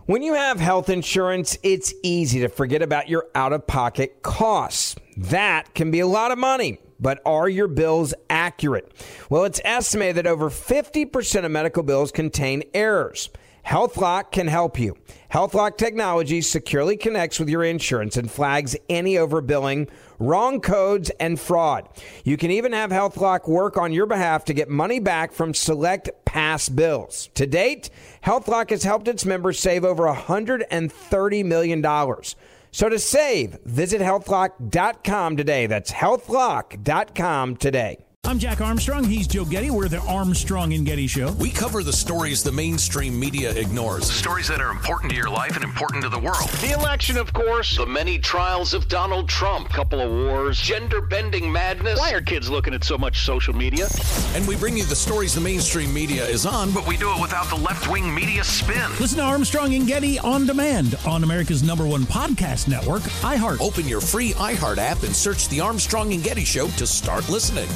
When you have health insurance, it's easy to forget about your out-of-pocket costs. That can be a lot of money, but are your bills accurate? Well, it's estimated that over 50% of medical bills contain errors. HealthLock can help you. HealthLock technology securely connects with your insurance and flags any overbilling, wrong codes, and fraud. You can even have HealthLock work on your behalf to get money back from select past bills. To date, HealthLock has helped its members save over $130 million. So to save, visit healthlock.com today. That's healthlock.com today. I'm Jack Armstrong. He's Joe Getty. We're the Armstrong and Getty Show. We cover the stories the mainstream media ignores. Stories that are important to your life and important to the world. The election, of course. The many trials of Donald Trump. Couple of wars. Gender-bending madness. Why are kids looking at so much social media? And we bring you the stories the mainstream media is on. But we do it without the left-wing media spin. Listen to Armstrong and Getty on demand on America's #1 podcast network, iHeart. Open your free iHeart app and search The Armstrong and Getty Show to start listening.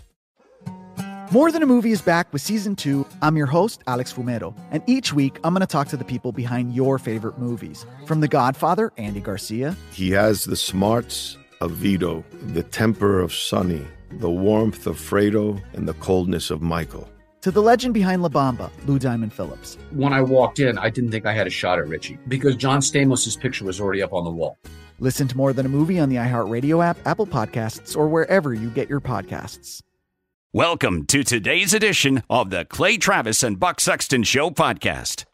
More Than a Movie is back with Season 2. I'm your host, Alex Fumero, and each week I'm going to talk to the people behind your favorite movies. From The Godfather, Andy Garcia. He has the smarts of Vito, the temper of Sonny, the warmth of Fredo, and the coldness of Michael. To the legend behind La Bamba, Lou Diamond Phillips. When I walked in, I didn't think I had a shot at Richie because John Stamos' picture was already up on the wall. Listen to More Than a Movie on the iHeartRadio app, Apple Podcasts, or wherever you get your podcasts. Welcome to today's edition of the Clay Travis and Buck Sexton Show podcast.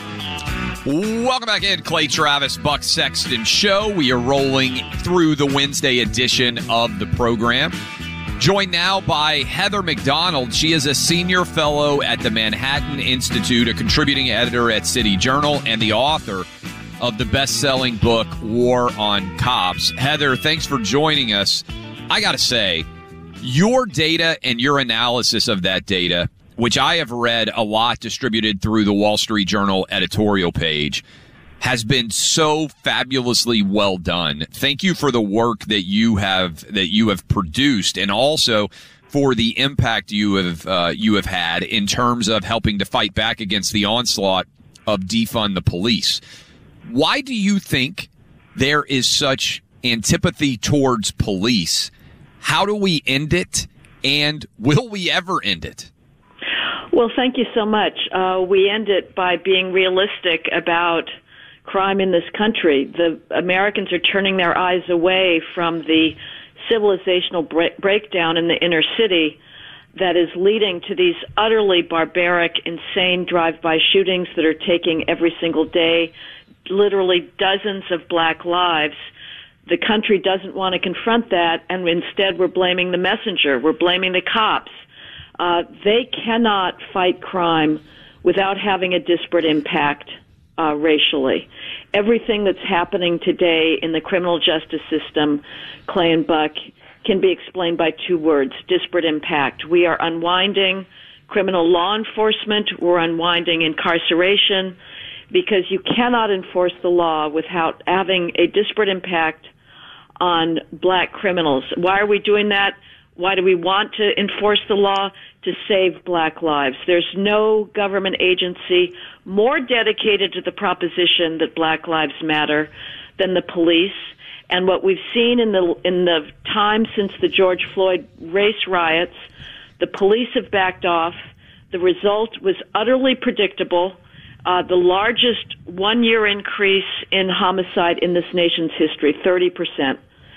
Welcome back in, Clay Travis, Buck Sexton Show. We are rolling through the Wednesday edition of the program. Joined now by Heather McDonald. She is a senior fellow at the Manhattan Institute, a contributing editor at City Journal, and the author of the best-selling book, War on Cops. Heather, thanks for joining us. I got to say, your data and your analysis of that data, which I have read a lot distributed through the Wall Street Journal editorial page, has been so fabulously well done. Thank you for the work that you have produced, and also for the impact you have had in terms of helping to fight back against the onslaught of defund the police. Why do you think there is such antipathy towards police? How do we end it, and will we ever end it? Well, thank you so much. We end it by being realistic about crime in this country. The Americans are turning their eyes away from the civilizational breakdown in the inner city that is leading to these utterly barbaric, insane drive-by shootings that are taking every single day literally dozens of black lives. The country doesn't want to confront that, and instead we're blaming the messenger. We're blaming the cops. They cannot fight crime without having a disparate impact racially. Everything that's happening today in the criminal justice system, Clay and Buck, can be explained by two words: disparate impact. We are unwinding criminal law enforcement. We're unwinding incarceration, because you cannot enforce the law without having a disparate impact on black criminals. Why are we doing that? Why do we want to enforce the law? To save black lives. There's no government agency more dedicated to the proposition that black lives matter than the police. And what we've seen in the time since the George Floyd race riots, the police have backed off. The result was utterly predictable. The largest one-year increase in homicide in this nation's history, 30%.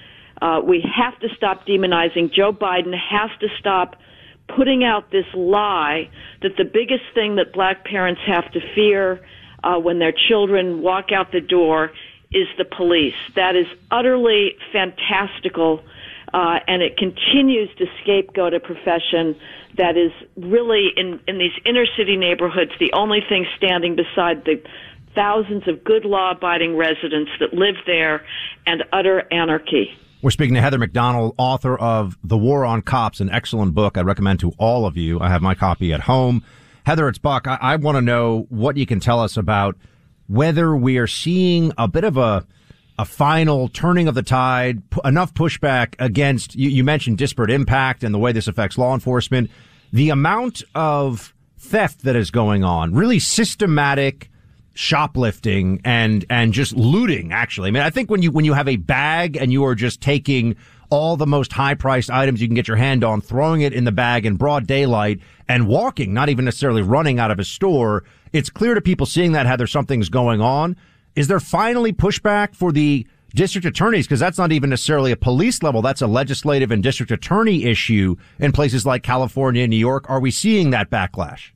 We have to stop demonizing. Joe Biden has to stop putting out this lie that the biggest thing that black parents have to fear when their children walk out the door is the police. That is utterly fantastical, and it continues to scapegoat a profession that is really, in these inner city neighborhoods, the only thing standing beside the thousands of good law-abiding residents that live there, and utter anarchy. We're speaking to Heather McDonald, author of The War on Cops, an excellent book I recommend to all of you. I have my copy at home. Heather, it's Buck. I want to know what you can tell us about whether we are seeing a bit of a final turning of the tide, enough pushback against, you mentioned disparate impact and the way this affects law enforcement, the amount of theft that is going on, really systematic shoplifting and just looting, actually. I mean, I think when you have a bag and you are just taking all the most high-priced items you can get your hand on, throwing it in the bag in broad daylight and walking, not even necessarily running out of a store, it's clear to people seeing that, Heather, something's going on. Is there finally pushback for the district attorneys? Because that's not even necessarily a police level. That's a legislative and district attorney issue in places like California and New York. Are we seeing that backlash?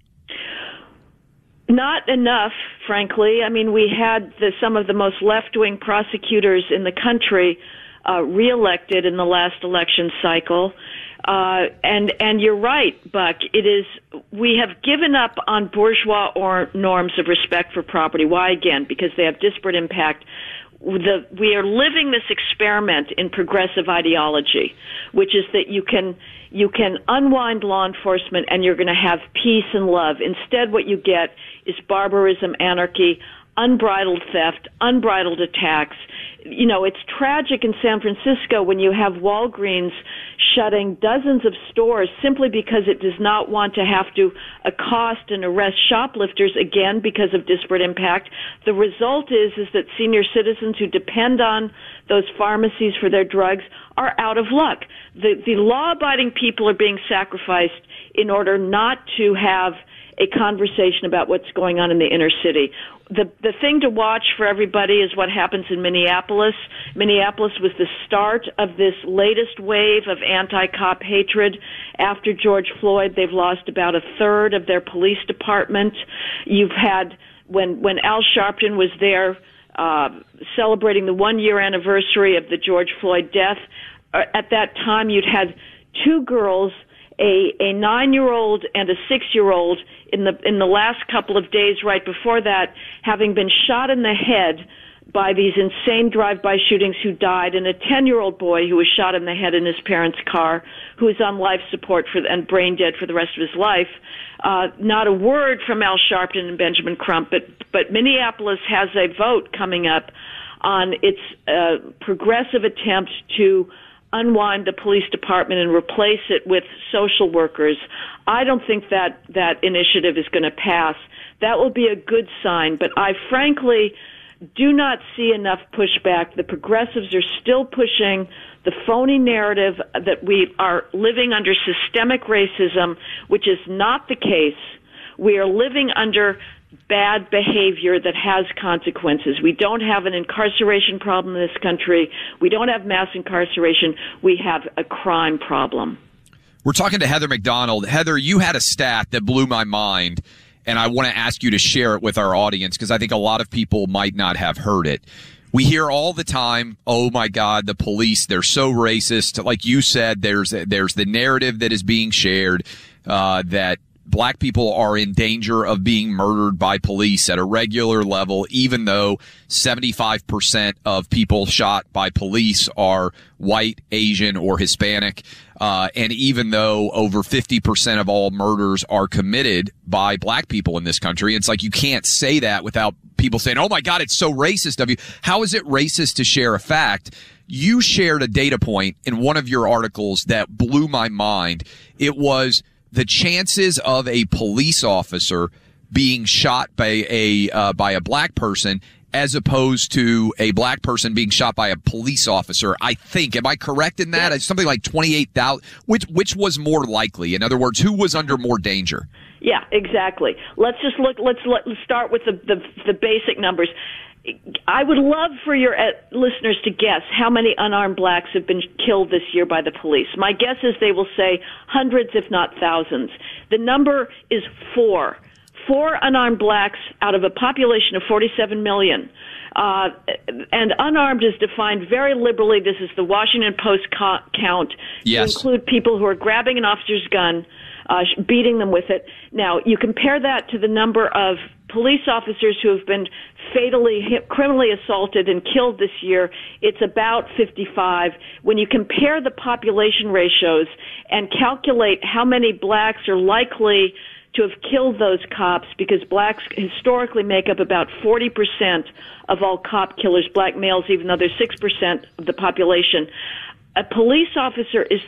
Not enough, frankly. I mean, we had some of the most left-wing prosecutors in the country reelected in the last election cycle. And you're right, Buck. We have given up on bourgeois norms of respect for property. Why again? Because they have disparate impact. We are living this experiment in progressive ideology, which is that you can unwind law enforcement and you're going to have peace and love. Instead, what you get is barbarism, anarchy, unbridled theft, unbridled attacks. You know, it's tragic in San Francisco when you have Walgreens shutting dozens of stores simply because it does not want to have to accost and arrest shoplifters, again, because of disparate impact. The result is that senior citizens who depend on those pharmacies for their drugs are out of luck. The law-abiding people are being sacrificed in order not to have a conversation about what's going on in the inner city. The thing to watch for everybody is what happens in Minneapolis. Minneapolis was the start of this latest wave of anti-cop hatred. After George Floyd, they've lost about a third of their police department. You've had, when Al Sharpton was there celebrating the 1-year anniversary of the George Floyd death, at that time you'd had two girls, a 9-year-old and a 6-year-old, in the last couple of days right before that, having been shot in the head by these insane drive-by shootings, who died, and a 10-year-old boy who was shot in the head in his parents' car, who is on life support and brain dead for the rest of his life. Not a word from Al Sharpton and Benjamin Crump, but Minneapolis has a vote coming up on its progressive attempt to unwind the police department and replace it with social workers. I don't think that initiative is going to pass. That will be a good sign, but I frankly do not see enough pushback. The progressives are still pushing the phony narrative that we are living under systemic racism, which is not the case. We are living under bad behavior that has consequences. We don't have an incarceration problem in this country. We don't have mass incarceration. We have a crime problem. We're talking to Heather Mac Donald. Heather, you had a stat that blew my mind, and I want to ask you to share it with our audience because I think a lot of people might not have heard it. We hear all the time, oh my God, the police, they're so racist. Like you said, there's the narrative that is being shared that Black people are in danger of being murdered by police at a regular level, even though 75% of people shot by police are white, Asian, or Hispanic. And even though over 50% of all murders are committed by Black people in this country, it's like you can't say that without people saying, oh my God, it's so racist of you. How is it racist to share a fact? You shared a data point in one of your articles that blew my mind. It was the chances of a police officer being shot by a Black person as opposed to a Black person being shot by a police officer. I think, am I correct in that? It's something like 28,000. Which was more likely? In other words, who was under more danger? Yeah, exactly. Let's start with the basic numbers. I would love for your listeners to guess how many unarmed Blacks have been killed this year by the police. My guess is they will say hundreds, if not thousands. The number is 4. 4 unarmed Blacks out of a population of 47 million. And unarmed is defined very liberally. This is the Washington Post count. Yes. To include people who are grabbing an officer's gun, beating them with it. Now, you compare that to the number of police officers who have been fatally, criminally assaulted and killed this year, it's about 55. When you compare the population ratios and calculate how many Blacks are likely to have killed those cops, because Blacks historically make up about 40% of all cop killers, Black males, even though they're 6% of the population. A police officer is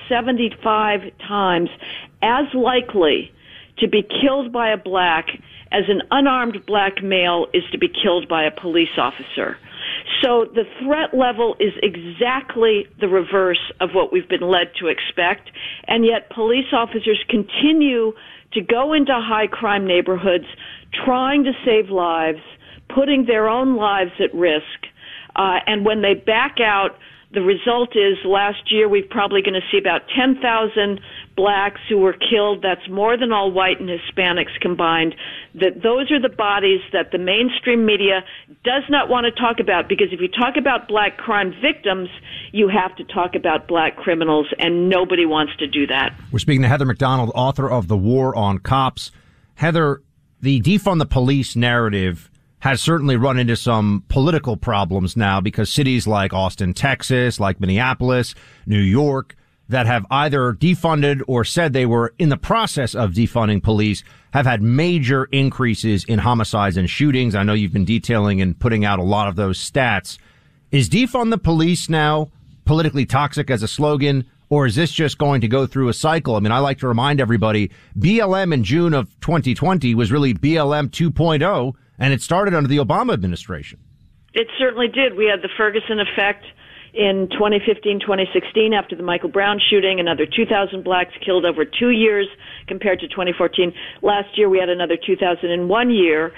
375 times as likely to be killed by a Black as an unarmed black male is to be killed by a police officer. So the threat level is exactly the reverse of what we've been led to expect, and yet police officers continue to go into high crime neighborhoods trying to save lives, putting their own lives at risk, and when they back out, the result is last year we're probably going to see about 10,000 blacks who were killed. That's more than all white and Hispanics combined. That those are the bodies that the mainstream media does not want to talk about, because if you talk about black crime victims, you have to talk about black criminals, and nobody wants to do that. We're speaking to Heather McDonald, author of The War on Cops. Heather, the defund the police narrative has certainly run into some political problems now, because cities like Austin, Texas, like Minneapolis, New York, that have either defunded or said they were in the process of defunding police have had major increases in homicides and shootings. I know you've been detailing and putting out a lot of those stats. Is defund the police now politically toxic as a slogan, or is this just going to go through a cycle? I mean, I like to remind everybody, BLM in June of 2020 was really BLM 2.0, and it started under the Obama administration. It certainly did. We had the Ferguson effect in 2015, 2016 after the Michael Brown shooting, another 2,000 blacks killed over 2 years compared to 2014. Last year we had another 2,000 in 1 year.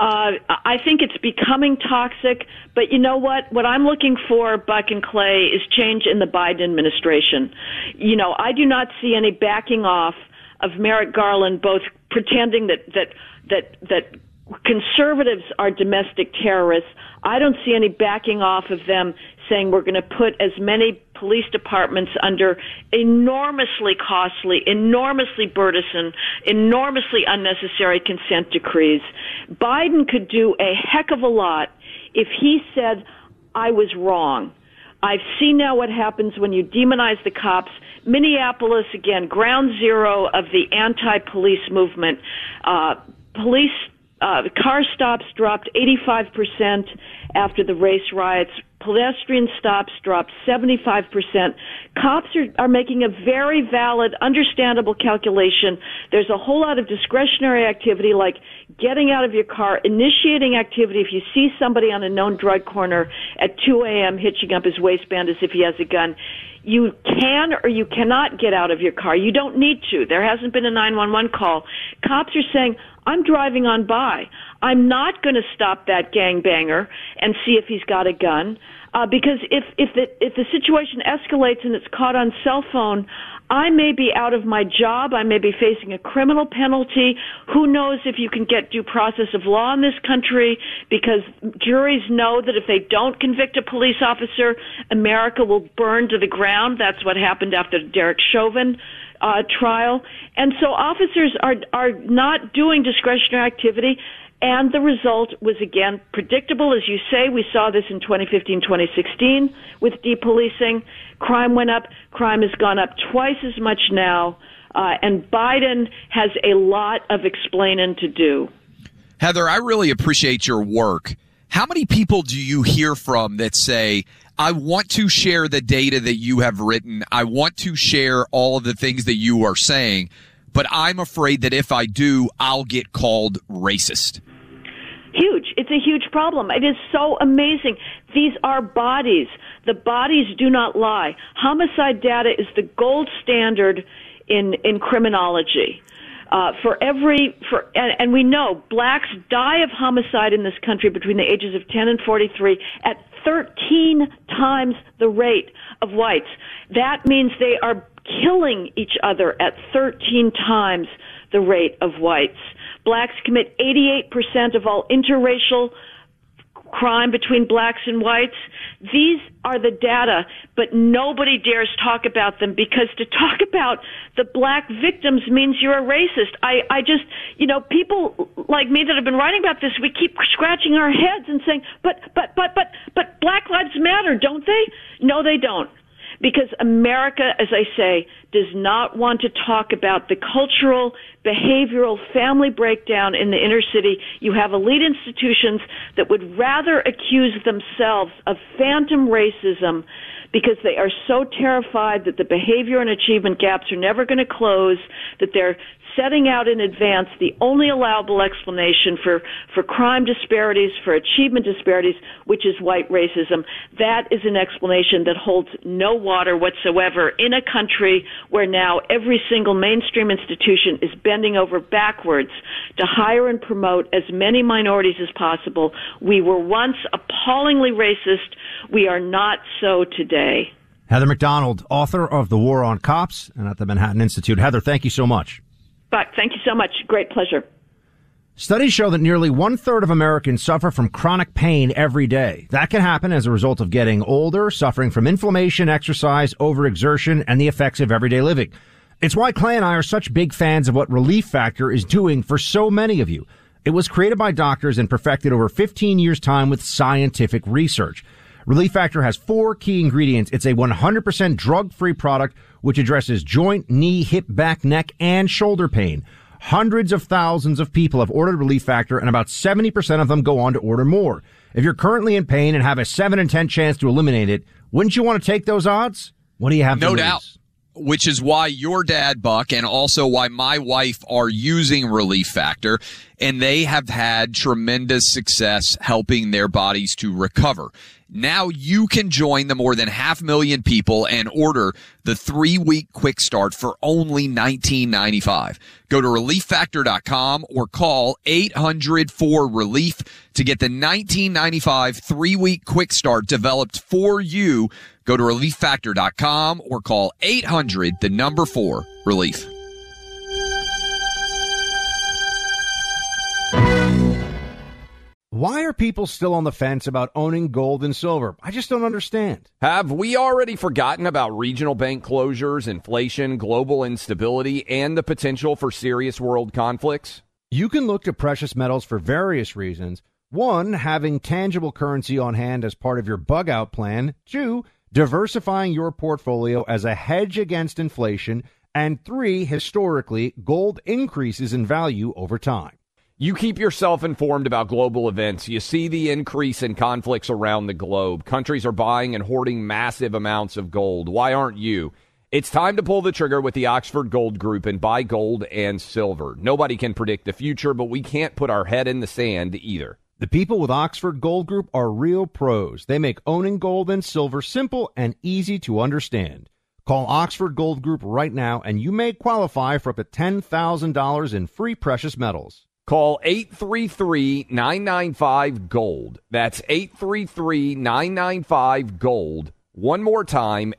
I think it's becoming toxic, but you know what? What I'm looking for, Buck and Clay, is change in the Biden administration. You know, I do not see any backing off of Merrick Garland, both pretending that conservatives are domestic terrorists. I don't see any backing off of them saying we're going to put as many police departments under enormously costly, enormously burdensome, enormously unnecessary consent decrees. Biden could do a heck of a lot if he said, I was wrong. I've seen now what happens when you demonize the cops. Minneapolis, again, ground zero of the anti-police movement. Car stops dropped 85% after the race riots. Pedestrian stops dropped 75%. Cops are making a very valid, understandable calculation. There's a whole lot of discretionary activity, like getting out of your car, initiating activity if you see somebody on a known drug corner at 2 a.m. hitching up his waistband as if he has a gun. You can or you cannot get out of your car. You don't need to. There hasn't been a 911 call. Cops are saying, I'm driving on by. I'm not going to stop that gangbanger and see if he's got a gun, because if the situation escalates and it's caught on cell phone, I may be out of my job. I may be facing a criminal penalty. Who knows if you can get due process of law in this country, because juries know that if they don't convict a police officer, America will burn to the ground. That's what happened after the Derek Chauvin trial. And so officers are not doing discretionary activity. And the result was, again, predictable. As you say, we saw this in 2015, 2016 with depolicing. Crime went up. Crime has gone up twice as much now. And Biden has a lot of explaining to do. Heather, I really appreciate your work. How many people do you hear from that say, I want to share the data that you have written. I want to share all of the things that you are saying, but I'm afraid that if I do, I'll get called racist? Huge. It's a huge problem. It is so amazing. These are bodies. The bodies do not lie. Homicide data is the gold standard in criminology. And we know blacks die of homicide in this country between the ages of 10 and 43 at 13 times the rate of whites. That means they are killing each other at 13 times the rate of whites. Blacks commit 88% of all interracial crime between blacks and whites. These are the data, but nobody dares talk about them, because to talk about the black victims means you're a racist. I just, people like me that have been writing about this, we keep scratching our heads and saying, but Black Lives Matter, don't they? No, they don't. Because America, as I say, does not want to talk about the cultural behavioral family breakdown in the inner city. You have elite institutions that would rather accuse themselves of phantom racism because they are so terrified that the behavior and achievement gaps are never going to close, that they're setting out in advance the only allowable explanation for crime disparities, for achievement disparities, which is white racism. That is an explanation that holds no water whatsoever in a country where now every single mainstream institution is bending over backwards to hire and promote as many minorities as possible. We were once appallingly racist. We are not so today. Heather Mac Donald, author of The War on Cops and at the Manhattan Institute. Heather, thank you so much. Buck, thank you so much. Great pleasure. Studies show that nearly 1/3 of Americans suffer from chronic pain every day. That can happen as a result of getting older, suffering from inflammation, exercise, overexertion, and the effects of everyday living. It's why Clay and I are such big fans of what Relief Factor is doing for so many of you. It was created by doctors and perfected over 15 years' time with scientific research. Relief Factor has 4 key ingredients. It's a 100% drug-free product which addresses joint, knee, hip, back, neck, and shoulder pain. Hundreds of thousands of people have ordered Relief Factor, and about 70% of them go on to order more. If you're currently in pain and have a 7 in 10 chance to eliminate it, wouldn't you want to take those odds? What do you have to lose? No doubt. Which is why your dad, Buck, and also why my wife are using Relief Factor, and they have had tremendous success helping their bodies to recover. Now you can join the more than 500,000 people and order the 3-week quick start for only $19.95. Go to relieffactor.com or call 800-4RELIEF to get the $19.95 3-week quick start developed for you. Go to relieffactor.com or call 800-4RELIEF. Why are people still on the fence about owning gold and silver? I just don't understand. Have we already forgotten about regional bank closures, inflation, global instability, and the potential for serious world conflicts? You can look to precious metals for various reasons. 1, having tangible currency on hand as part of your bug-out plan. 2, diversifying your portfolio as a hedge against inflation. And 3, historically, gold increases in value over time. You keep yourself informed about global events. You see the increase in conflicts around the globe. Countries are buying and hoarding massive amounts of gold. Why aren't you? It's time to pull the trigger with the Oxford Gold Group and buy gold and silver. Nobody can predict the future, but we can't put our head in the sand either. The people with Oxford Gold Group are real pros. They make owning gold and silver simple and easy to understand. Call Oxford Gold Group right now, and you may qualify for up to $10,000 in free precious metals. Call 833-995-GOLD. That's 833-995-GOLD. One more time,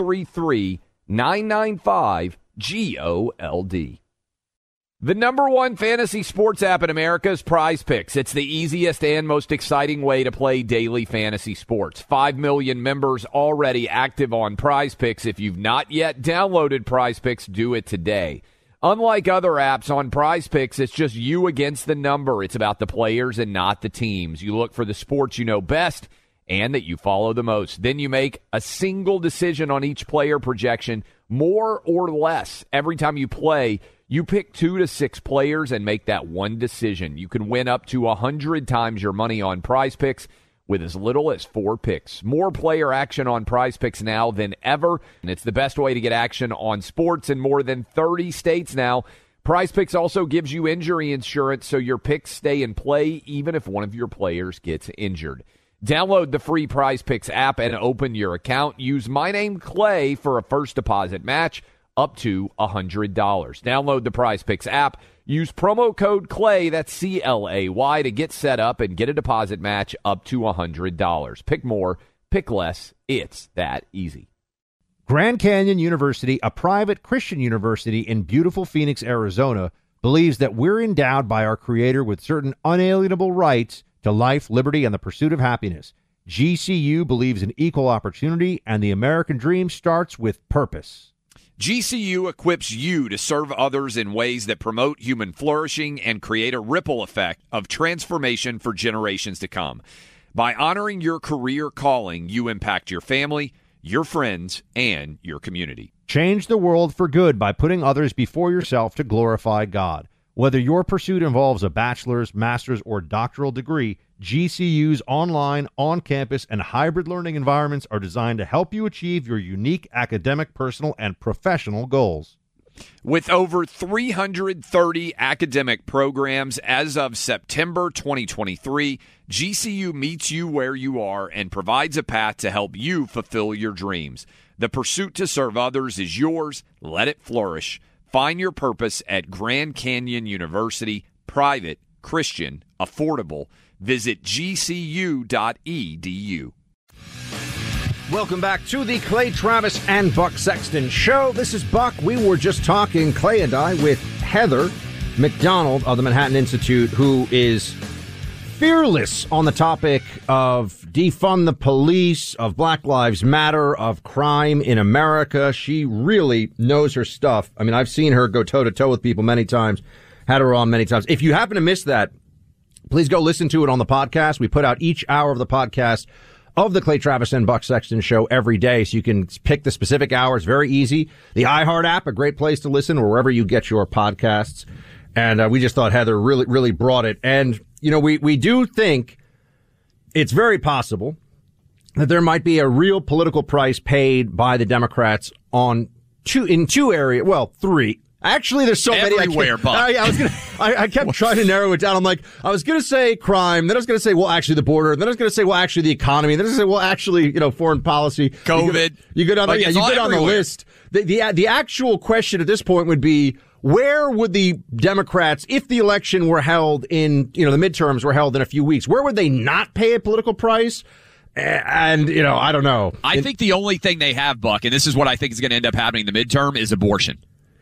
833-995-GOLD. The number one fantasy sports app in America is Prize Picks. It's the easiest and most exciting way to play daily fantasy sports. 5 million members already active on Prize Picks. If you've not yet downloaded Prize Picks, do it today. Unlike other apps, on Prize Picks, it's just you against the number. It's about the players and not the teams. You look for the sports you know best and that you follow the most. Then you make a single decision on each player projection, more or less. Every time you play, you pick 2 to 6 players and make that one decision. You can win up to 100 times your money on Prize Picks with as little as 4 picks. More player action on Prize Picks now than ever, and it's the best way to get action on sports in more than 30 states now. Prize Picks also gives you injury insurance, so your picks stay in play even if one of your players gets injured. Download the free Prize Picks app and open your account. Use my name, Clay, for a first deposit match up to $100. Download the Prize Picks app. Use promo code CLAY, that's C-L-A-Y, to get set up and get a deposit match up to $100. Pick more, pick less. It's that easy. Grand Canyon University, a private Christian university in beautiful Phoenix, Arizona, believes that we're endowed by our Creator with certain unalienable rights to life, liberty, and the pursuit of happiness. GCU believes in equal opportunity, and the American dream starts with purpose. GCU equips you to serve others in ways that promote human flourishing and create a ripple effect of transformation for generations to come. By honoring your career calling, you impact your family, your friends, and your community. Change the world for good by putting others before yourself to glorify God. Whether your pursuit involves a bachelor's, master's, or doctoral degree, GCU's online, on-campus, and hybrid learning environments are designed to help you achieve your unique academic, personal, and professional goals. With over 330 academic programs as of September 2023, GCU meets you where you are and provides a path to help you fulfill your dreams. The pursuit to serve others is yours. Let it flourish. Find your purpose at Grand Canyon University, private, Christian, affordable. Visit gcu.edu. Welcome back to the Clay Travis and Buck Sexton Show. This is Buck. We were just talking, Clay and I, with Heather McDonald of the Manhattan Institute, who is fearless on the topic of defund the police, of Black Lives Matter, of crime in America. She really knows her stuff. I mean, I've seen her go toe-to-toe with people many times, had her on many times. If you happen to miss that, please go listen to it on the podcast. We put out each hour of the podcast of the Clay Travis and Buck Sexton Show every day, so you can pick the specific hours. Very easy. The iHeart app, a great place to listen, or wherever you get your podcasts. And we just thought Heather really brought it. And, you know, we do think it's very possible that there might be a real political price paid by the Democrats in two areas. Well, three. Actually, there's so many. Everywhere, Bob. I kept trying to narrow it down. I'm like, I was going to say crime. Then I was going to say, well, actually, the border. Then I was going to say, well, actually, the economy. Then I was going to say, well, actually, foreign policy. COVID. You go down the list. The actual question at this point would be, where would the Democrats, if the election were held in, the midterms were held in a few weeks, where would they not pay a political price? And, I don't know. I think the only thing they have, Buck, and this is what I think is going to end up happening in the midterm, is abortion.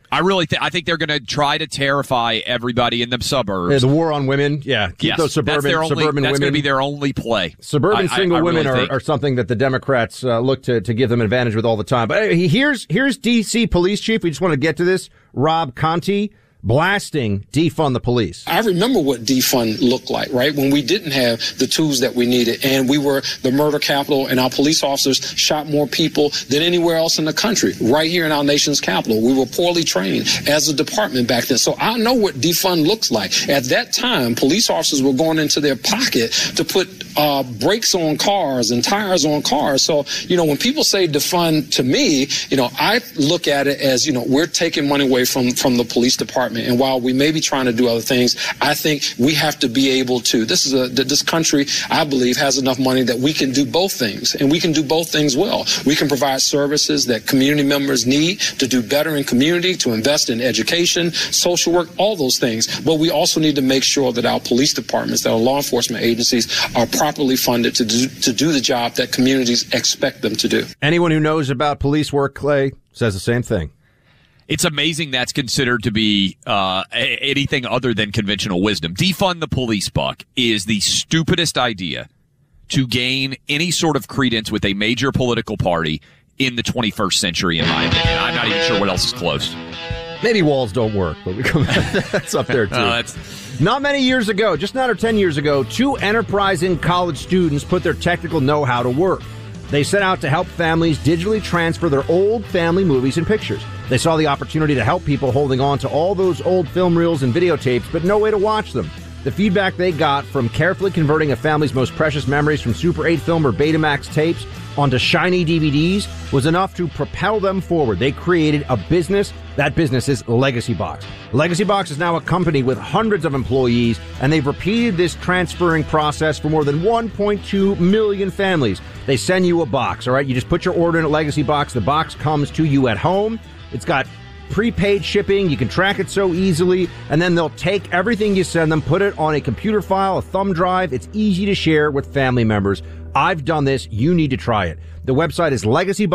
I think they're going to try to terrify everybody in the suburbs. Yeah, the war on women. Yeah. Keep those suburban women. That's going to be their only play. Suburban single women are something that the Democrats look to give them advantage with all the time. But here's D.C. Police Chief. We just want to get to this. Rob Conti blasting defund the police. I remember what defund looked like, right? When we didn't have the tools that we needed, and we were the murder capital, and our police officers shot more people than anywhere else in the country, right here in our nation's capital. We were poorly trained as a department back then. So I know what defund looks like. At that time, police officers were going into their pocket to put brakes on cars and tires on cars. So, when people say defund, to me, I look at it as, we're taking money away from the police department. And while we may be trying to do other things, I think we have to be able to. This country, I believe, has enough money that we can do both things, and we can do both things well. We can provide services that community members need to do better in community, to invest in education, social work, all those things. But we also need to make sure that our police departments, that our law enforcement agencies, are properly funded to do the job that communities expect them to do. Anyone who knows about police work, Clay, says the same thing. It's amazing that's considered to be anything other than conventional wisdom. Defund the police, Buck, is the stupidest idea to gain any sort of credence with a major political party in the 21st century, in my opinion. I'm not even sure what else is close. Maybe walls don't work, but that's up there, too. Not many years ago, just 9 or 10 years ago, two enterprising college students put their technical know-how to work. They set out to help families digitally transfer their old family movies and pictures. They saw the opportunity to help people holding on to all those old film reels and videotapes, but no way to watch them. The feedback they got from carefully converting a family's most precious memories from Super 8 film or Betamax tapes onto shiny DVDs was enough to propel them forward. They created a business. That business is Legacy Box. Legacy Box is now a company with hundreds of employees, and they've repeated this transferring process for more than 1.2 million families. They send you a box, all right? You just put your order in at Legacy Box. The box comes to you at home. It's got prepaid shipping. You can track it so easily, and then they'll take everything you send them, put it on a computer file, a thumb drive. It's easy to share with family members. I've done this. You need to try it. The website is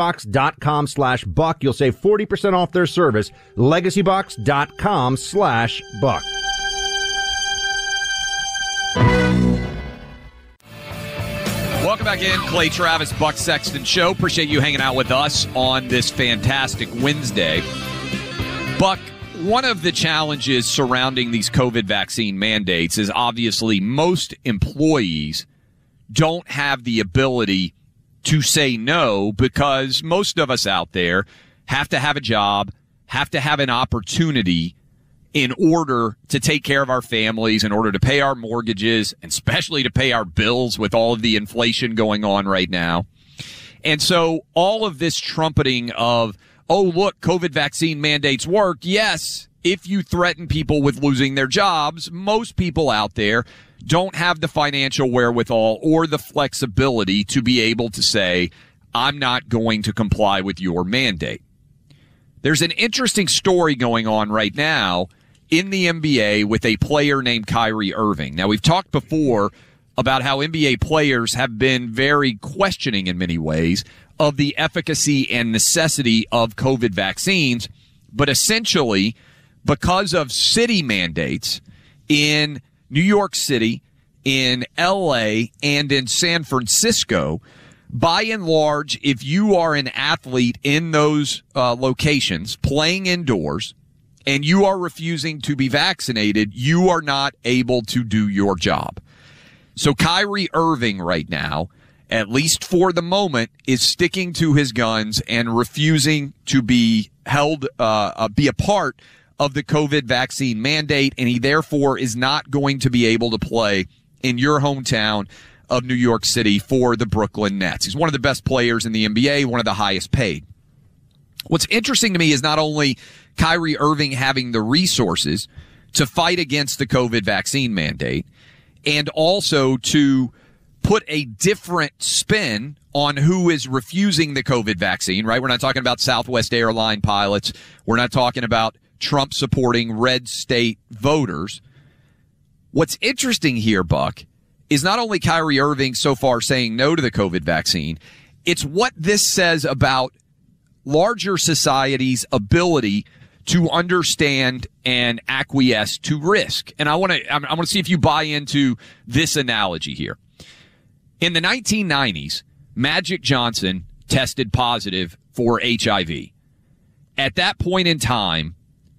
legacybox.com/buck. You'll save 40% off their service. legacybox.com/buck. Welcome back in, Clay Travis, Buck Sexton Show. Appreciate you hanging out with us on this fantastic Wednesday. Buck, one of the challenges surrounding these COVID vaccine mandates is obviously most employees don't have the ability to say no, because most of us out there have to have a job, have to have an opportunity in order to take care of our families, in order to pay our mortgages, and especially to pay our bills with all of the inflation going on right now. And so all of this trumpeting of, oh, look, COVID vaccine mandates work. Yes, if you threaten people with losing their jobs, most people out there don't have the financial wherewithal or the flexibility to be able to say, I'm not going to comply with your mandate. There's an interesting story going on right now in the NBA with a player named Kyrie Irving. Now, we've talked before about how NBA players have been very questioning in many ways of the efficacy and necessity of COVID vaccines, but essentially because of city mandates in New York City, in LA, and in San Francisco, by and large, if you are an athlete in those locations playing indoors and you are refusing to be vaccinated, you are not able to do your job. So Kyrie Irving right now, at least for the moment, is sticking to his guns and refusing to be held, be a part of the COVID vaccine mandate, and he therefore is not going to be able to play in your hometown of New York City for the Brooklyn Nets. He's one of the best players in the NBA, one of the highest paid. What's interesting to me is not only Kyrie Irving having the resources to fight against the COVID vaccine mandate and also to put a different spin on who is refusing the COVID vaccine, right? We're not talking about Southwest Airline pilots. We're not talking about Trump supporting red state voters. What's interesting here, Buck, is not only Kyrie Irving so far saying no to the COVID vaccine, it's what this says about larger society's ability to understand and acquiesce to risk. And I want to see if you buy into this analogy here. In the 1990s, Magic Johnson tested positive for HIV. At that point in time,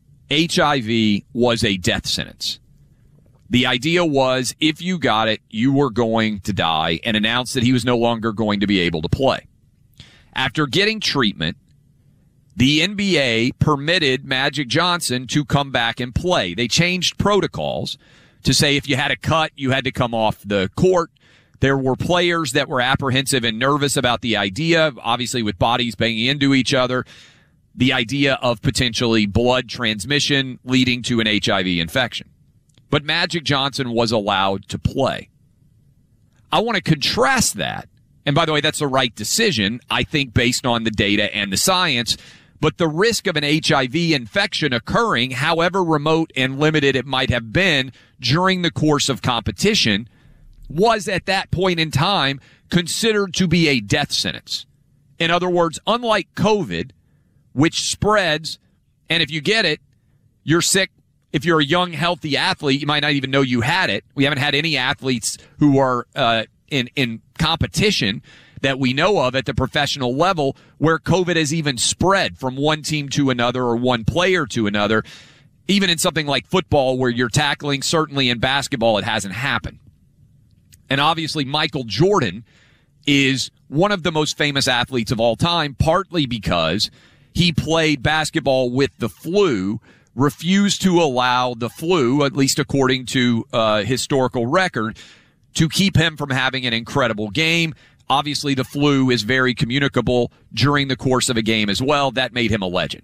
HIV was a death sentence. The idea was if you got it, you were going to die, and announced that he was no longer going to be able to play. After getting treatment, the NBA permitted Magic Johnson to come back and play. They changed protocols to say if you had a cut, you had to come off the court. There were players that were apprehensive and nervous about the idea, obviously with bodies banging into each other, the idea of potentially blood transmission leading to an HIV infection. But Magic Johnson was allowed to play. I want to contrast that. And by the way, that's the right decision, I think, based on the data and the science. But the risk of an HIV infection occurring, however remote and limited it might have been during the course of competition, was at that point in time considered to be a death sentence. In other words, unlike COVID, which spreads, and if you get it, you're sick. If you're a young, healthy athlete, you might not even know you had it. We haven't had any athletes who are in competition that we know of at the professional level where COVID has even spread from one team to another or one player to another. Even in something like football where you're tackling, certainly in basketball, it hasn't happened. And obviously Michael Jordan is one of the most famous athletes of all time, partly because he played basketball with the flu, refused to allow the flu, at least according to historical record, to keep him from having an incredible game. Obviously, the flu is very communicable during the course of a game as well. That made him a legend.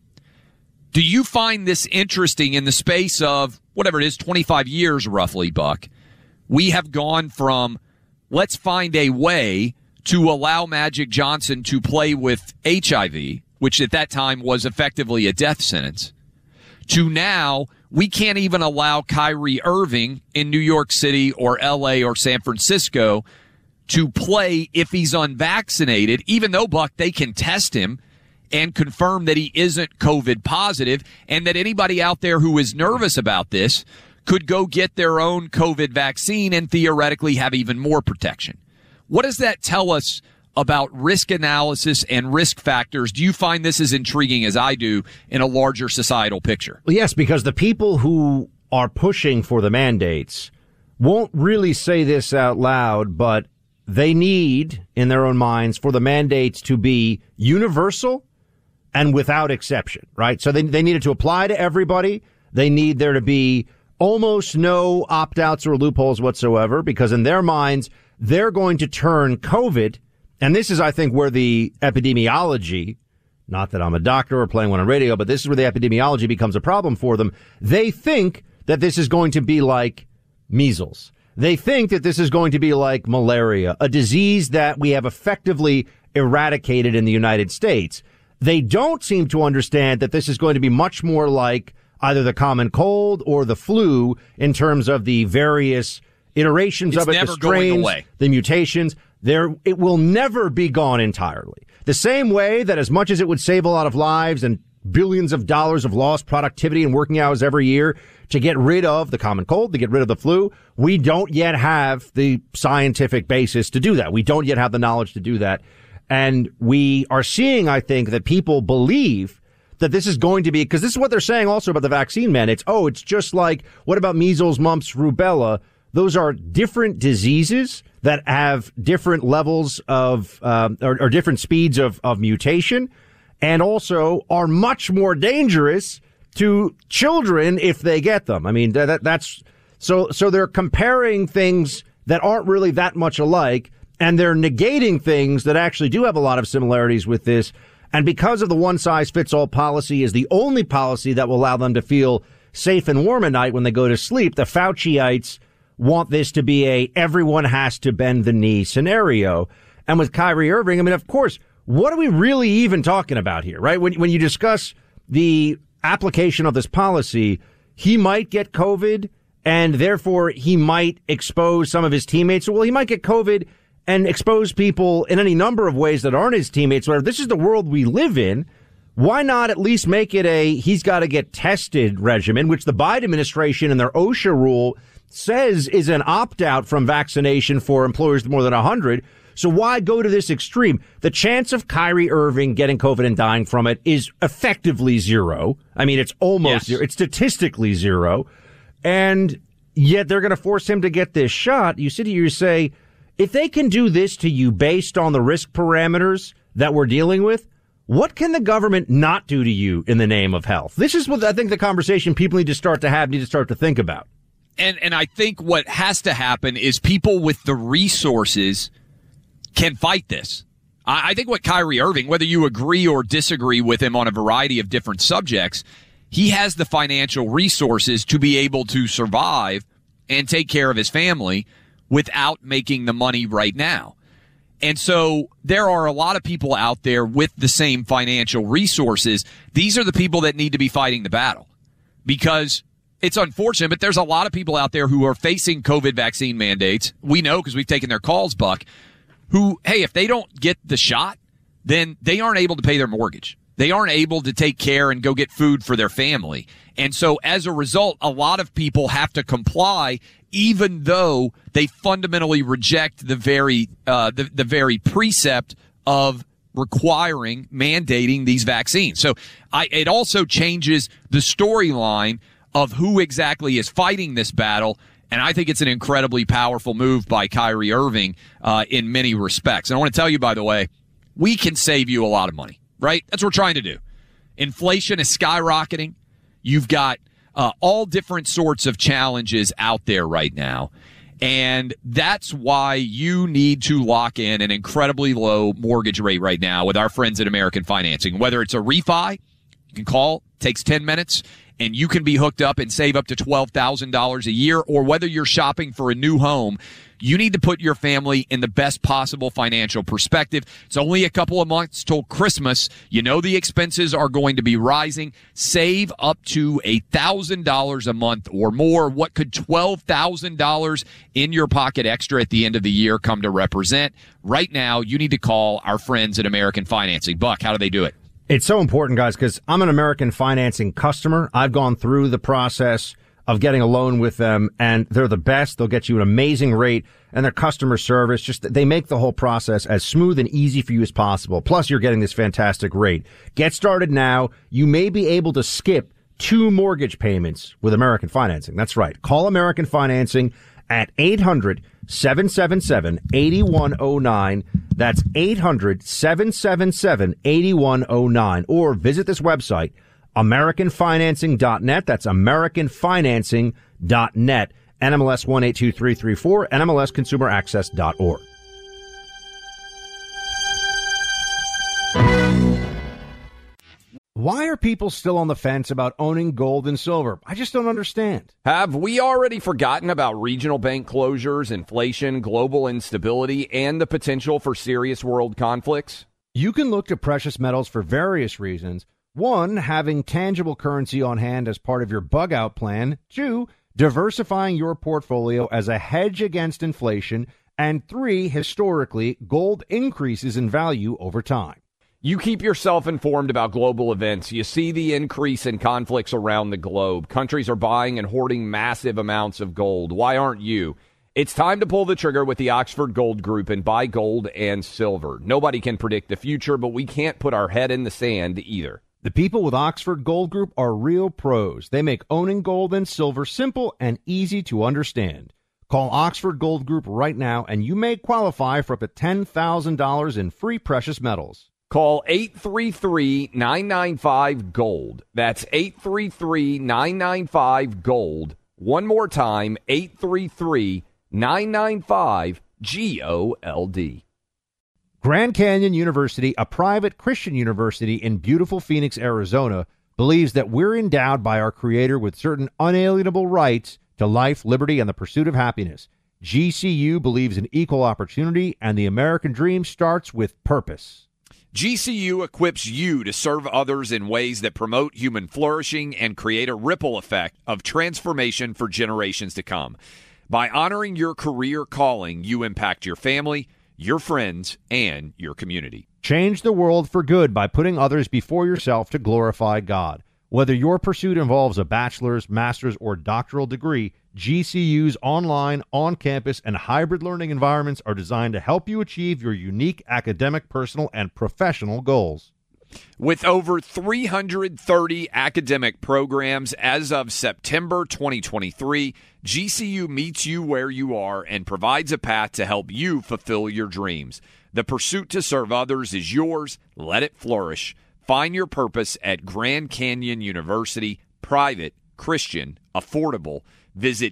Do you find this interesting in the space of, whatever it is, 25 years roughly, Buck? We have gone from, let's find a way to allow Magic Johnson to play with HIV, which at that time was effectively a death sentence, to now we can't even allow Kyrie Irving in New York City or LA or San Francisco to play if he's unvaccinated, even though, Buck, they can test him and confirm that he isn't COVID positive, and that anybody out there who is nervous about this could go get their own COVID vaccine and theoretically have even more protection. What does that tell us about risk analysis and risk factors? Do you find this as intriguing as I do in a larger societal picture? Well, yes, because the people who are pushing for the mandates won't really say this out loud, but they need, in their own minds, for the mandates to be universal and without exception, right? So they needed to apply to everybody. They need there to be almost no opt-outs or loopholes whatsoever, because in their minds, they're going to turn COVID, and this is, I think, where the epidemiology, not that I'm a doctor or playing one on radio, but this is where the epidemiology becomes a problem for them. They think that this is going to be like measles. They think that this is going to be like malaria, a disease that we have effectively eradicated in the United States. They don't seem to understand that this is going to be much more like either the common cold or the flu in terms of the various iterations of it, the strains, the mutations. It will never be gone entirely. The same way that as much as it would save a lot of lives and billions of dollars of lost productivity and working hours every year to get rid of the common cold, to get rid of the flu, we don't yet have the scientific basis to do that. We don't yet have the knowledge to do that. And we are seeing, I think, that people believe that this is going to be, because this is what they're saying also about the vaccine mandates. Oh, it's just like, what about measles, mumps, rubella? Those are different diseases that have different levels of, or different speeds of mutation, and also are much more dangerous to children if they get them. I mean, that's so they're comparing things that aren't really that much alike, and they're negating things that actually do have a lot of similarities with this. And because of the one-size-fits-all policy is the only policy that will allow them to feel safe and warm at night when they go to sleep, the Fauciites want this to be a everyone has to bend the knee scenario. And with Kyrie Irving, I mean, of course, what are we really even talking about here, right? When you discuss the application of this policy, he might get COVID and therefore he might expose some of his teammates. Well, he might get COVID and expose people in any number of ways that aren't his teammates. Whatever. This is the world we live in. Why not at least make it a he's got to get tested regimen, which the Biden administration and their OSHA rule says is an opt-out from vaccination for employers with more than 100. So why go to this extreme? The chance of Kyrie Irving getting COVID and dying from it is effectively zero. I mean, it's almost zero. It's statistically zero. And yet they're going to force him to get this shot. You sit here, you say, if they can do this to you based on the risk parameters that we're dealing with, what can the government not do to you in the name of health? This is what I think the conversation people need to start to think about. And I think what has to happen is people with the resources can fight this. I think what Kyrie Irving, whether you agree or disagree with him on a variety of different subjects, he has the financial resources to be able to survive and take care of his family without making the money right now. And so there are a lot of people out there with the same financial resources. These are the people that need to be fighting the battle, because it's unfortunate, but there's a lot of people out there who are facing COVID vaccine mandates. We know because we've taken their calls, Buck, who, hey, if they don't get the shot, then they aren't able to pay their mortgage. They aren't able to take care and go get food for their family. And so as a result, a lot of people have to comply, even though they fundamentally reject the very precept of mandating these vaccines. So it also changes the storyline of who exactly is fighting this battle. And I think it's an incredibly powerful move by Kyrie Irving in many respects. And I want to tell you, by the way, we can save you a lot of money, right? That's what we're trying to do. Inflation is skyrocketing. You've got all different sorts of challenges out there right now. And that's why you need to lock in an incredibly low mortgage rate right now with our friends at American Financing. Whether it's a refi, you can call, takes 10 minutes, and you can be hooked up and save up to $12,000 a year. Or whether you're shopping for a new home, you need to put your family in the best possible financial perspective. It's only a couple of months till Christmas. You know the expenses are going to be rising. Save up to $1,000 a month or more. What could $12,000 in your pocket extra at the end of the year come to represent? Right now, you need to call our friends at American Financing. Buck, how do they do it? It's so important, guys, because I'm an American Financing customer. I've gone through the process of getting a loan with them, and they're the best. They'll get you an amazing rate, and their customer service, they make the whole process as smooth and easy for you as possible. Plus, you're getting this fantastic rate. Get started now. You may be able to skip 2 mortgage payments with American Financing. That's right. Call American Financing at 800 800-777-8109. That's 800-777-8109. Or visit this website, AmericanFinancing.net. That's AmericanFinancing.net. NMLS 182334, NMLSConsumerAccess.org. Why are people still on the fence about owning gold and silver? I just don't understand. Have we already forgotten about regional bank closures, inflation, global instability, and the potential for serious world conflicts? You can look to precious metals for various reasons. 1, having tangible currency on hand as part of your bug-out plan. 2, diversifying your portfolio as a hedge against inflation. And 3, historically, gold increases in value over time. You keep yourself informed about global events. You see the increase in conflicts around the globe. Countries are buying and hoarding massive amounts of gold. Why aren't you? It's time to pull the trigger with the Oxford Gold Group and buy gold and silver. Nobody can predict the future, but we can't put our head in the sand either. The people with Oxford Gold Group are real pros. They make owning gold and silver simple and easy to understand. Call Oxford Gold Group right now, and you may qualify for up to $10,000 in free precious metals. Call 833-995-GOLD. That's 833-995-GOLD. One more time, 833-995-GOLD. Grand Canyon University, a private Christian university in beautiful Phoenix, Arizona, believes that we're endowed by our Creator with certain unalienable rights to life, liberty, and the pursuit of happiness. GCU believes in equal opportunity, and the American dream starts with purpose. GCU equips you to serve others in ways that promote human flourishing and create a ripple effect of transformation for generations to come. By honoring your career calling, you impact your family, your friends, and your community. Change the world for good by putting others before yourself to glorify God. Whether your pursuit involves a bachelor's, master's, or doctoral degree, GCU's online, on-campus, and hybrid learning environments are designed to help you achieve your unique academic, personal, and professional goals. With over 330 academic programs as of September 2023, GCU meets you where you are and provides a path to help you fulfill your dreams. The pursuit to serve others is yours. Let it flourish. Find your purpose at Grand Canyon University, private, Christian, affordable. Visit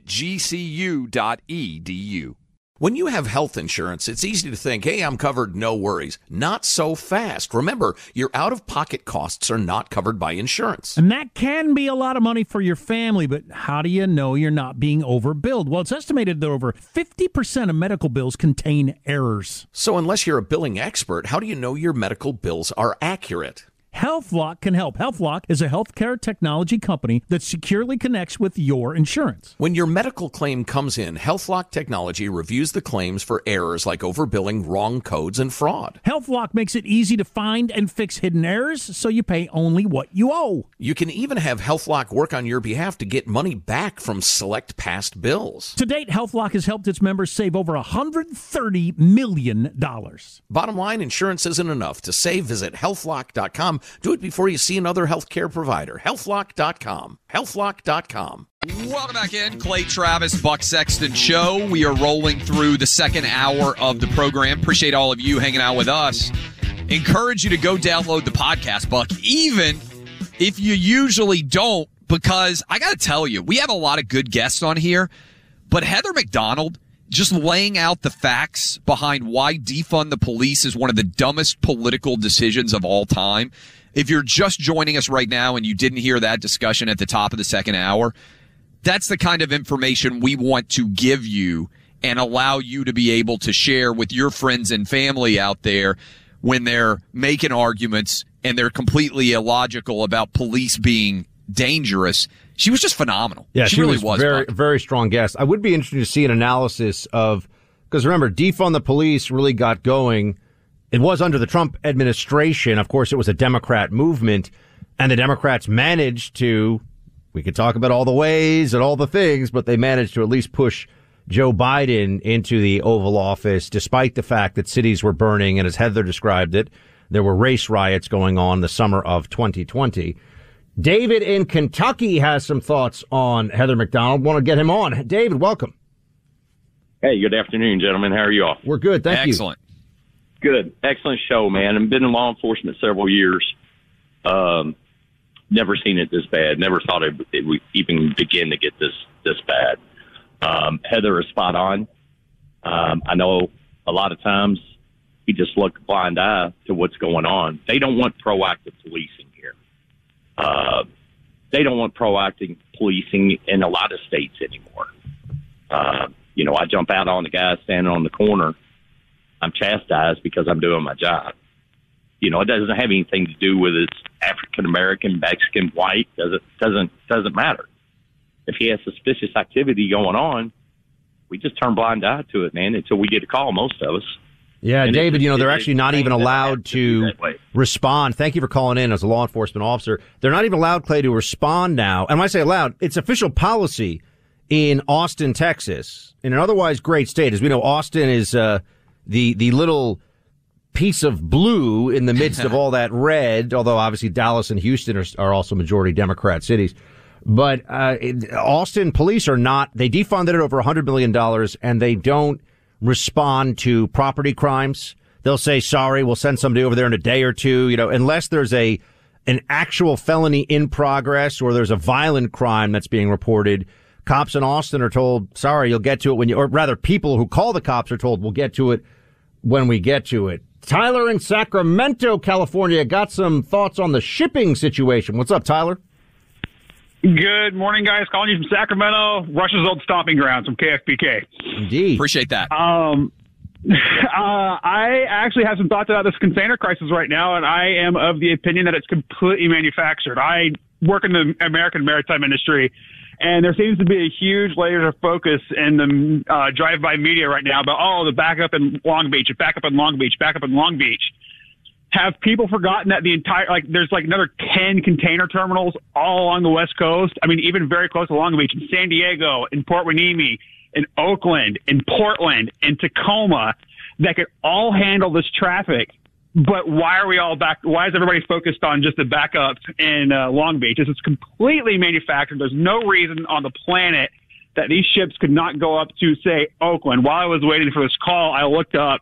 gcu.edu. When you have health insurance, it's easy to think, hey, I'm covered, no worries. Not so fast. Remember, your out-of-pocket costs are not covered by insurance. And that can be a lot of money for your family, but how do you know you're not being overbilled? Well, it's estimated that over 50% of medical bills contain errors. So unless you're a billing expert, how do you know your medical bills are accurate? HealthLock can help. HealthLock is a healthcare technology company that securely connects with your insurance. When your medical claim comes in, HealthLock technology reviews the claims for errors like overbilling, wrong codes, and fraud. HealthLock makes it easy to find and fix hidden errors so you pay only what you owe. You can even have HealthLock work on your behalf to get money back from select past bills. To date, HealthLock has helped its members save over $130 million. Bottom line, insurance isn't enough. To save, visit healthlock.com. Do it before you see another healthcare provider. Healthlock.com. Healthlock.com. Welcome back in. Clay Travis, Buck Sexton Show. We are rolling through the second hour of the program. Appreciate all of you hanging out with us. Encourage you to go download the podcast, Buck, even if you usually don't, because I got to tell you, we have a lot of good guests on here, but Heather McDonald just laying out the facts behind why defund the police is one of the dumbest political decisions of all time. If you're just joining us right now and you didn't hear that discussion at the top of the second hour, that's the kind of information we want to give you and allow you to be able to share with your friends and family out there when they're making arguments and they're completely illogical about police being dangerous. She was just phenomenal. Yeah, she really was. Very, very strong guest. I would be interested to see an analysis of, because remember, defund the police really got going. It was under the Trump administration. Of course, it was a Democrat movement, and the Democrats managed to, we could talk about all the ways and all the things, but they managed to at least push Joe Biden into the Oval Office, despite the fact that cities were burning. And as Heather described it, there were race riots going on the summer of 2020. David in Kentucky has some thoughts on Heather McDonald. Want to get him on. David, welcome. Hey, good afternoon, gentlemen. How are you all? We're good, thank you. Excellent. Good. Excellent show, man. I've been in law enforcement several years. Never seen it this bad. Never thought it would even begin to get this bad. Heather is spot on. I know a lot of times we just look a blind eye to what's going on. They don't want proactive policing here. They don't want proactive policing in a lot of states anymore. I jump out on the guy standing on the corner. I'm chastised because I'm doing my job. It doesn't have anything to do with it's African American, Mexican, white. Doesn't matter. If he has suspicious activity going on, we just turn blind eye to it, man, until we get a call. Most of us. Yeah, And David, they're actually not even allowed to that way. respond. Thank you for calling in as a law enforcement officer. They're not even allowed, Clay, to respond now. And when I say allowed, it's official policy in Austin, Texas, in an otherwise great state. As we know, Austin is the little piece of blue in the midst of all that red, although obviously Dallas and Houston are also majority Democrat cities. But Austin police are not, they defunded it over $100 million, and they don't respond to property crimes. They'll say, sorry, we'll send somebody over there in a day or two, unless there's an actual felony in progress or there's a violent crime that's being reported. Cops in Austin are told, sorry, you'll get to it or rather people who call the cops are told, we'll get to it when we get to it. Tyler in Sacramento, California, got some thoughts on the shipping situation. What's up, Tyler? Good morning, guys. Calling you from Sacramento, Russia's old stomping grounds from KFBK. Indeed. Appreciate that. I actually have some thoughts about this container crisis right now, and I am of the opinion that it's completely manufactured. I work in the American maritime industry, and there seems to be a huge layer of focus in the drive-by media right now about, the backup in Long Beach, backup in Long Beach, backup in Long Beach. Have people forgotten that there's another 10 container terminals all along the West Coast? I mean, even very close to Long Beach, in San Diego, in Port Hueneme, in Oakland, in Portland, in Tacoma, that could all handle this traffic. But why are we all back? Why is everybody focused on just the backup in Long Beach? This is completely manufactured. There's no reason on the planet that these ships could not go up to, say, Oakland. While I was waiting for this call, I looked up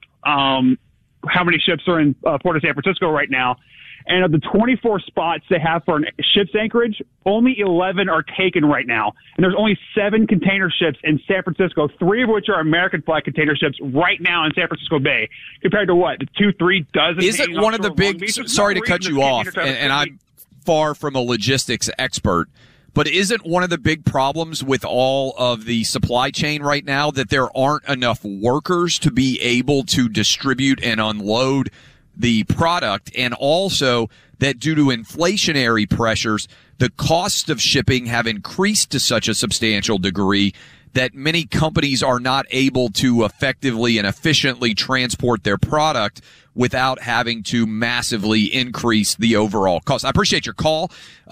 how many ships are in Port of San Francisco right now. And of the 24 spots they have for a ship's anchorage, only 11 are taken right now. And there's only 7 container ships in San Francisco, 3 of which are American flag container ships right now in San Francisco Bay, compared to what, the 2-3 dozen? Is it one of the big, sorry to cut you off, and I'm far from a logistics expert, but isn't one of the big problems with all of the supply chain right now that there aren't enough workers to be able to distribute and unload the product, and also that due to inflationary pressures, the costs of shipping have increased to such a substantial degree that many companies are not able to effectively and efficiently transport their product without having to massively increase the overall cost? I appreciate your call,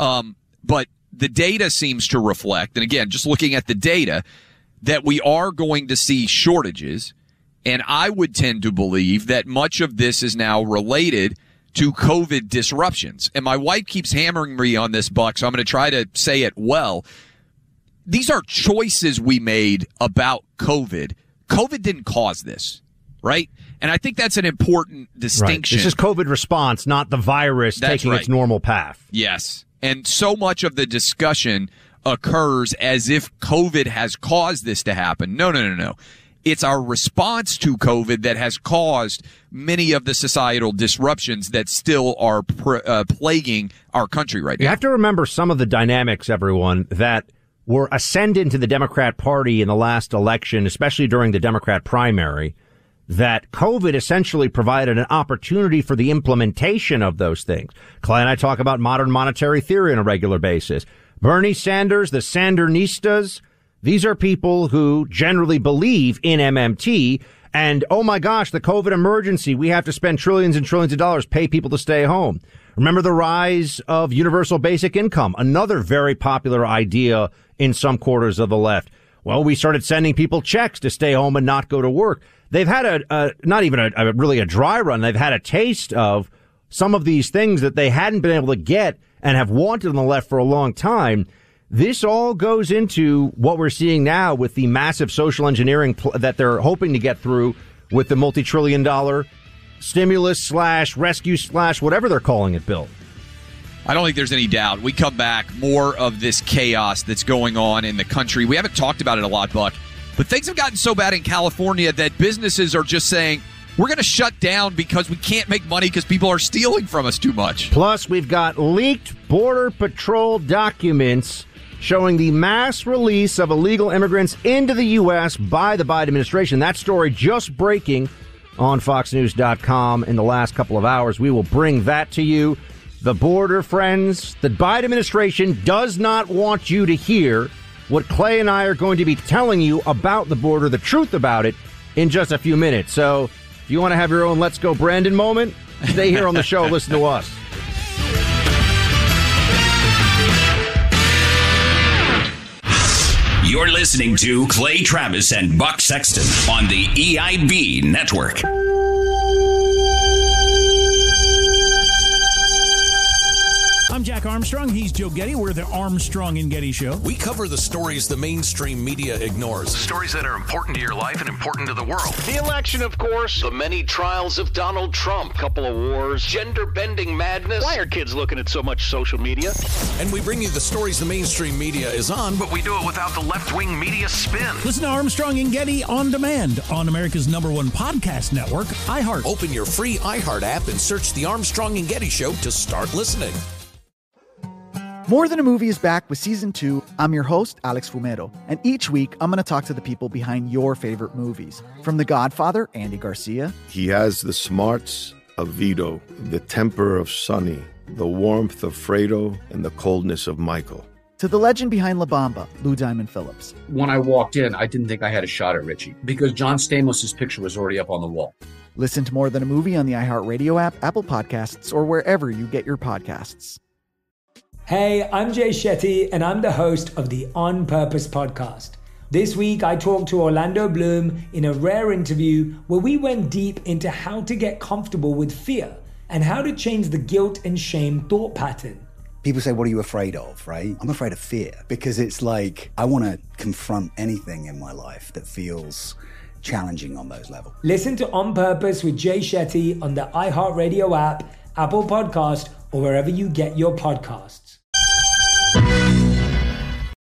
but the data seems to reflect, and again, just looking at the data, that we are going to see shortages. And I would tend to believe that much of this is now related to COVID disruptions. And my wife keeps hammering me on this, Buck, so I'm going to try to say it well. These are choices we made about COVID. COVID didn't cause this, right? And I think that's an important distinction. Right. This is COVID response, not the virus taking its normal path. Yes. And so much of the discussion occurs as if COVID has caused this to happen. No. It's our response to COVID that has caused many of the societal disruptions that still are plaguing our country right now. You have to remember some of the dynamics, everyone, that were ascendant to the Democrat Party in the last election, especially during the Democrat primary, that COVID essentially provided an opportunity for the implementation of those things. Clay and I talk about modern monetary theory on a regular basis. Bernie Sanders, the Sandernistas, these are people who generally believe in MMT and, oh my gosh, the COVID emergency, we have to spend trillions and trillions of dollars, pay people to stay home. Remember the rise of universal basic income, another very popular idea in some quarters of the left. Well, we started sending people checks to stay home and not go to work. They've had not even really a dry run. They've had a taste of some of these things that they hadn't been able to get and have wanted on the left for a long time. This all goes into what we're seeing now with the massive social engineering that they're hoping to get through with the multi-trillion-dollar stimulus / rescue / whatever they're calling it, Bill. I don't think there's any doubt. We come back, more of this chaos that's going on in the country. We haven't talked about it a lot, Buck, but things have gotten so bad in California that businesses are just saying, we're going to shut down because we can't make money because people are stealing from us too much. Plus, we've got leaked Border Patrol documents showing the mass release of illegal immigrants into the U.S. by the Biden administration. That story just breaking on FoxNews.com in the last couple of hours. We will bring that to you. The border, friends, the Biden administration does not want you to hear what Clay and I are going to be telling you about the border, the truth about it, in just a few minutes. So if you want to have your own Let's Go Brandon moment, stay here on the show, listen to us. You're listening to Clay Travis and Buck Sexton on the EIB Network. I'm Jack Armstrong. He's Joe Getty. We're the Armstrong and Getty Show. We cover the stories the mainstream media ignores. Stories that are important to your life and important to the world. The election, of course. The many trials of Donald Trump. Couple of wars. Gender-bending madness. Why are kids looking at so much social media? And we bring you the stories the mainstream media is on, but we do it without the left-wing media spin. Listen to Armstrong and Getty on demand on America's #1 podcast network, iHeart. Open your free iHeart app and search the Armstrong and Getty Show to start listening. More Than a Movie is back with Season 2. I'm your host, Alex Fumero, and each week I'm going to talk to the people behind your favorite movies. From The Godfather, Andy Garcia. He has the smarts of Vito, the temper of Sonny, the warmth of Fredo, and the coldness of Michael. To the legend behind La Bamba, Lou Diamond Phillips. When I walked in, I didn't think I had a shot at Richie because John Stamos' picture was already up on the wall. Listen to More Than a Movie on the iHeartRadio app, Apple Podcasts, or wherever you get your podcasts. Hey, I'm Jay Shetty, and I'm the host of the On Purpose podcast. This week, I talked to Orlando Bloom in a rare interview where we went deep into how to get comfortable with fear and how to change the guilt and shame thought pattern. People say, what are you afraid of, right? I'm afraid of fear because it's like I want to confront anything in my life that feels challenging on those levels. Listen to On Purpose with Jay Shetty on the iHeartRadio app, Apple Podcast, or wherever you get your podcasts.